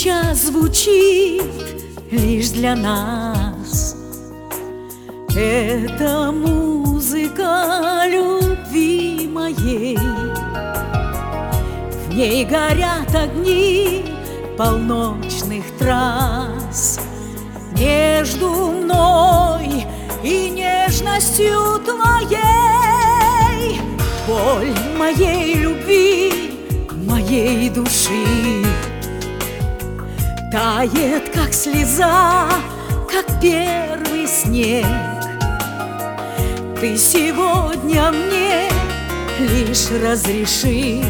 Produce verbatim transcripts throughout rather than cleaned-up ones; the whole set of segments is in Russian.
сейчас звучит лишь для нас. Это музыка любви моей. В ней горят огни полночных трасс. Между мной и нежностью твоей боль моей любви, моей души тает, как слеза, как первый снег. Ты сегодня мне лишь разреши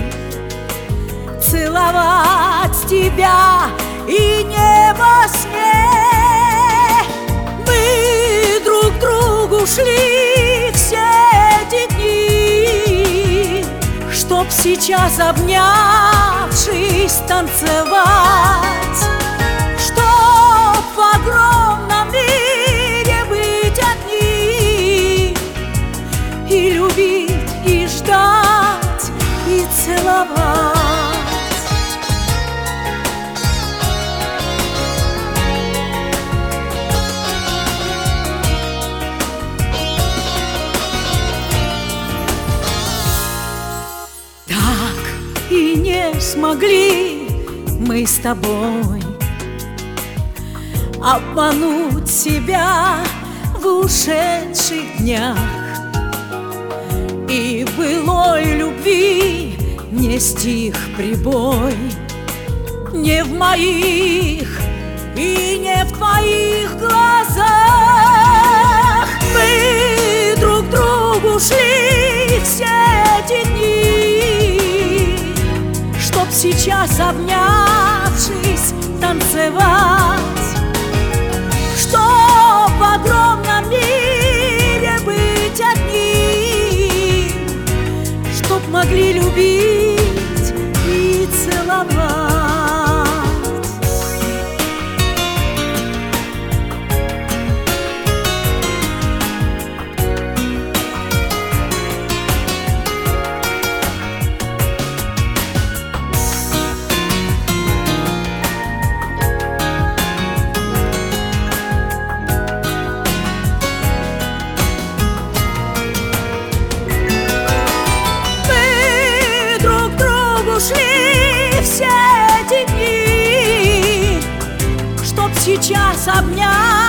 целовать тебя и небо снег. Мы друг другу шли все эти дни, чтоб сейчас, обнявшись, танцевать, чтоб в огромном мире быть одни и любить, и ждать, и целовать. И не смогли мы с тобой обмануть себя в ушедших днях. И былой любви не стих прибой, не в моих и не в твоих глазах. Мы друг другу шли все эти дни, чтоб сейчас, обнявшись, танцевать, чтоб в огромном мире быть одним, чтоб могли любить и целовать. Шли все эти дни, чтоб сейчас обнять